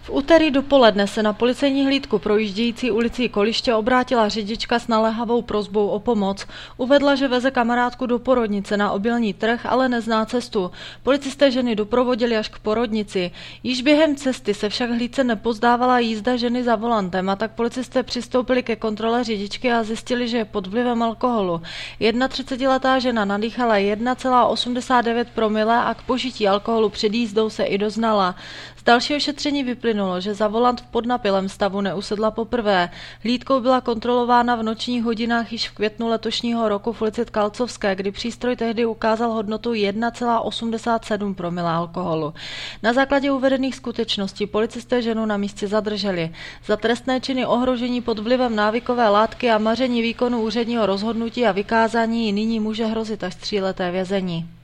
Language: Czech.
V úterý dopoledne se na policejní hlídku projíždějící ulicí Koliště obrátila řidička s naléhavou prosbou o pomoc. Uvedla, že veze kamarádku do porodnice na obilní trh, ale nezná cestu. Policisté ženy doprovodili až k porodnici. Již během cesty se však hlídce nepozdávala jízda ženy za volantem, a tak policisté přistoupili ke kontrole řidičky a zjistili, že je pod vlivem alkoholu. 31letá žena nadýchala 1,89 promile a k požití alkoholu před jízdou se i doznala. Z dalšího šetření vyplynulo, že za volant v podnapilém stavu neusedla poprvé. Hlídkou byla kontrolována v nočních hodinách již v květnu letošního roku v ulici Tkalcovské, kdy přístroj tehdy ukázal hodnotu 1,87 promile alkoholu. Na základě uvedených skutečností policisté ženu na místě zadrželi. Za trestné činy ohrožení pod vlivem návykové látky a maření výkonu úředního rozhodnutí a vykázání nyní může hrozit až 3leté vězení.